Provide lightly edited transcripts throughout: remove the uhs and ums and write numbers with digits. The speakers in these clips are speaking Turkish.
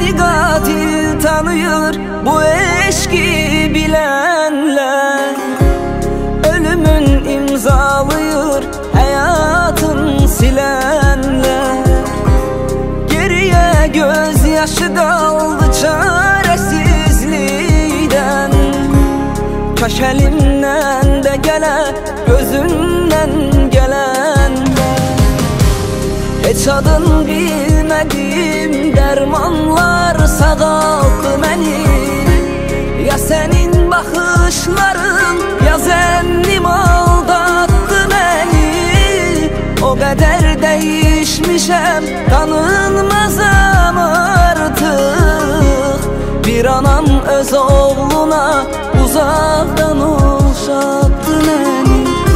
beni katil tanıyor bu eşki bilenler. Ölümün imzalıyor hayatın silenler. Geriye gözyaşı kaldı çaresizliğden. Kaş elimden de gele, gözümden gelen. Hiç adın bilmediğim dermanlar sağalttı beni. Ya senin bakışların ya zennim aldattı beni. O kadar değişmişem tanınmazam artık. Bir anam öz oğluna uzaktan uşattı beni.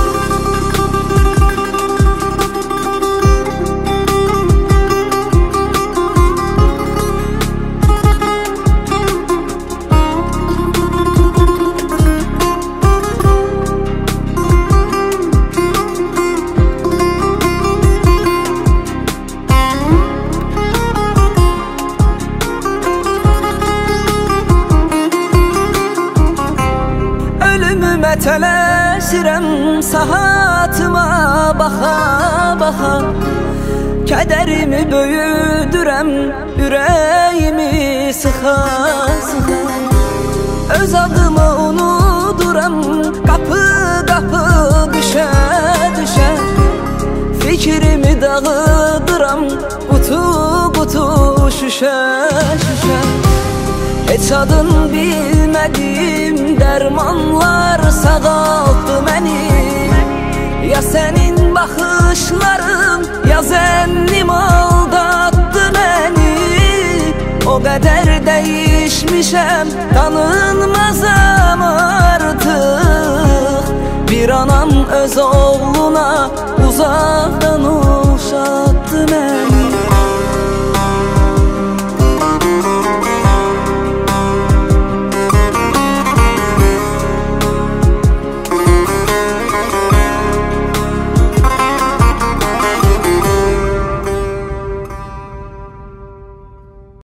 Tələsirəm sahatıma baxa baxa. Kədərimi böyüdürəm, ürəyimi sıxa sıxa. Öz adımı unuduram, qapı qapı düşə düşə. Fikrimi dağıdıram, qutu qutu şüşə şüşə. Heç adın bilmediğim dermanlar sağalttı beni. Ya senin bakışların ya zennim aldattı beni. O kadar değişmişem tanınmazam artık. Bir anam öz